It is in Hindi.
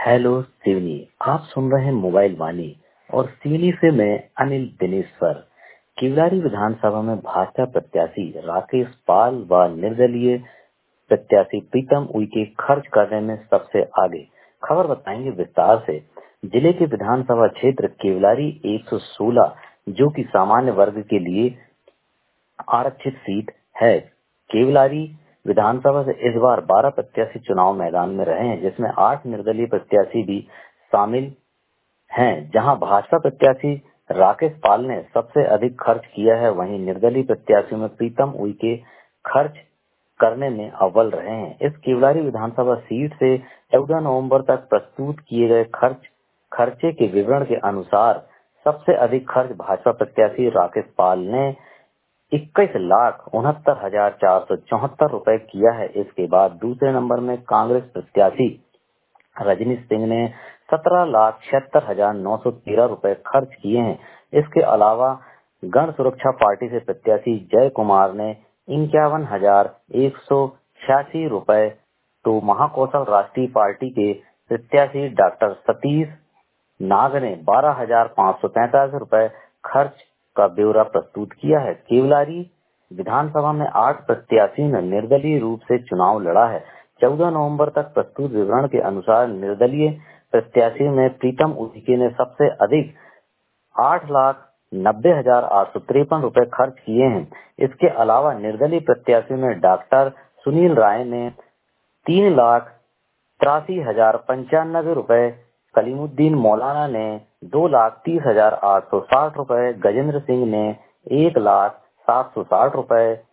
हेलो सिवनी। आप सुन रहे हैं मोबाइल वाणी और सिवनी से मैं अनिल दिनेश्वर। किवलारी विधानसभा में भाजपा प्रत्याशी राकेश पाल व निर्दलीय प्रत्याशी प्रीतम उइके खर्च करने में सबसे आगे। खबर बताएंगे विस्तार से। जिले के विधानसभा क्षेत्र केवलारी 116 जो कि सामान्य वर्ग के लिए आरक्षित सीट है। केवलारी विधानसभा से इस बार 12 प्रत्याशी चुनाव मैदान में रहे हैं, जिसमें 8 निर्दलीय प्रत्याशी भी शामिल हैं। जहां भाजपा प्रत्याशी राकेश पाल ने सबसे अधिक खर्च किया है, वहीं निर्दलीय प्रत्याशियों में प्रीतम उइके खर्च करने में अव्वल रहे हैं। इस केवलारी विधानसभा सीट से 14 नवंबर तक प्रस्तुत किए गए खर्चे के विवरण के अनुसार सबसे अधिक खर्च भाजपा प्रत्याशी राकेश पाल ने 21,69,474 रुपए किया है। इसके बाद दूसरे नंबर में कांग्रेस प्रत्याशी रजनी सिंह ने 17,76,913 रुपए खर्च किए हैं। इसके अलावा गण सुरक्षा पार्टी से प्रत्याशी जय कुमार ने 51,186 रुपए, तो महाकौशल राष्ट्रीय पार्टी के प्रत्याशी डॉक्टर सतीश नाग ने 12,543 रुपए खर्च का ब्यौरा प्रस्तुत किया है। केवलारी विधानसभा में 8 प्रत्याशियों ने निर्दलीय रूप से चुनाव लड़ा है। 14 नवंबर तक प्रस्तुत विवरण के अनुसार निर्दलीय प्रत्याशियों में प्रीतम उइके ने सबसे अधिक 8,90,853 रुपए खर्च किए हैं। इसके अलावा निर्दलीय प्रत्याशियों में डॉक्टर सुनील राय ने 3,83,095 रुपए, कलीमुद्दीन मौलाना ने 2,30,860 रुपए, गजेंद्र सिंह ने 1,0760 रुपए,